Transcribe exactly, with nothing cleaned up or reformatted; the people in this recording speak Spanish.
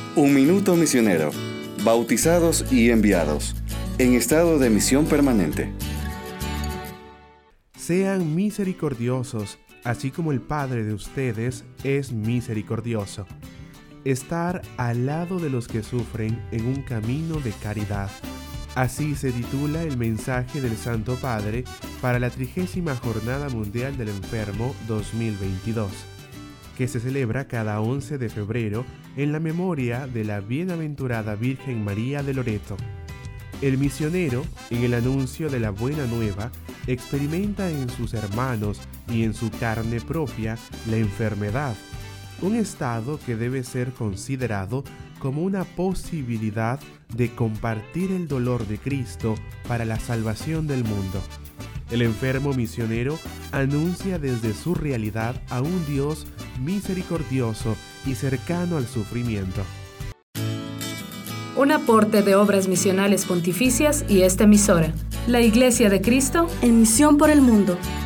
Un minuto misionero, bautizados y enviados, en estado de misión permanente. Sean misericordiosos, así como el Padre de ustedes es misericordioso. Estar al lado de los que sufren en un camino de caridad. Así se titula el mensaje del Santo Padre para la trigésima Jornada Mundial del Enfermo dos mil veintidós, que se celebra cada once de febrero en la memoria de la Bienaventurada Virgen María de Loreto. El misionero, en el anuncio de la Buena Nueva, experimenta en sus hermanos y en su carne propia la enfermedad, un estado que debe ser considerado como una posibilidad de compartir el dolor de Cristo para la salvación del mundo. El enfermo misionero anuncia desde su realidad a un Dios misericordioso y cercano al sufrimiento. Un aporte de Obras Misionales Pontificias y esta emisora, la Iglesia de Cristo, en misión por el mundo.